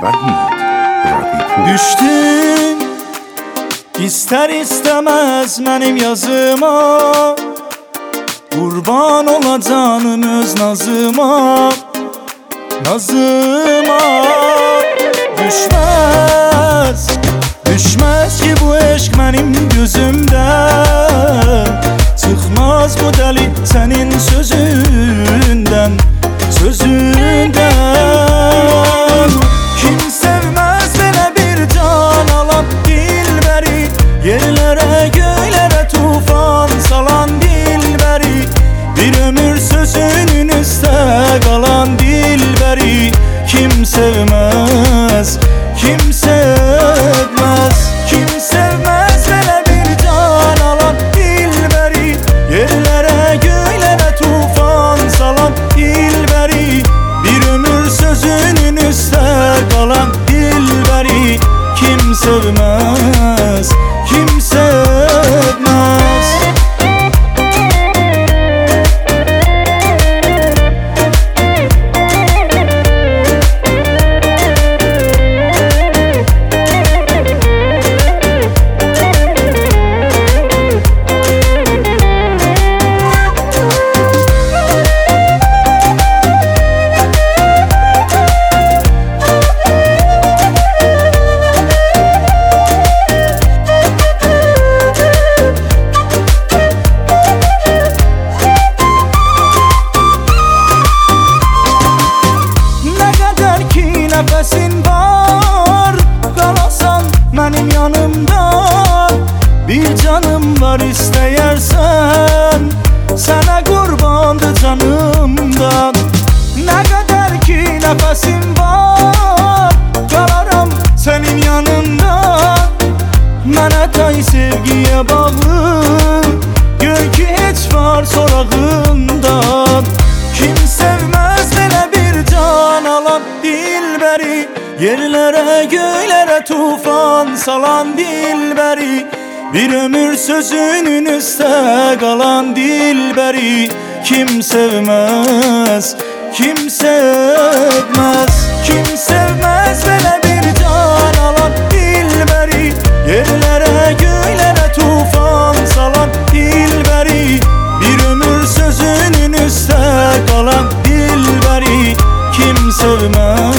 Düştün ister istemez benim yazıma, kurban ola canım öz nazıma, nazıma. Düşmez, düşmez ki bu eşk benim gözümden, çıkmaz bu deli senin sözünden, sözünden. Kim sevmez böyle bir can alan dilberi, yerlere göylere tufan salan dilberi, bir ömür sözünün üstte kalan dilberi. Kim sevmez, kim sevmez, kim sevmez böyle bir can alan dilberi, yerlere göylere tufan salan dilberi, bir ömür sözünün üstte kalan dilberi. Kim sevmez, kim sevmez. Nefesin var, kalasan benim yanımda, bir canım var isteyersen, sana kurbandı canımdan. Ne kadar ki nefesin var, kalaram senin yanında, mənə tay sevgiye bağlı, gör ki hiç var sorağından. Kim sevmez belə bir can alan dilberi, yerlere göylere tufan salan dilberi, bir ömür sözünün üstte kalan dilberi. Kim sevmez, kim sevmez, kim sevmez böyle bir can alan dilberi, yerlere göylere tufan salan dilberi, bir ömür sözünün üstte kalan dilberi. Kim sevmez.